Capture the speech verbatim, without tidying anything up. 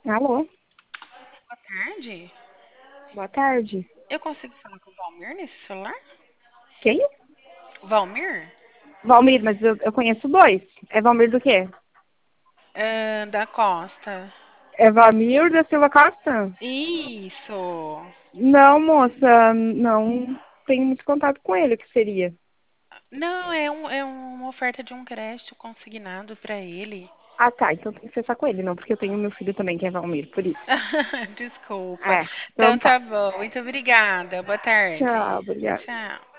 Alô, Boa tarde. boa tarde. Eu consigo falar com o Valmir nesse celular? Quem? Valmir? Valmir, mas eu, eu conheço dois. É Valmir do quê? Ah, da Costa. É Valmir da Silva Costa? Isso. Não, moça, não tenho muito contato com ele, o que seria? Não, é, um, é uma oferta de um crédito consignado para ele. Ah, tá, então tem que ser só com ele, não, porque eu tenho meu filho também, que é Valmir, por isso. Desculpa. É, então Então tá. tá bom. Muito obrigada. Boa tarde. Tchau, obrigada. Tchau.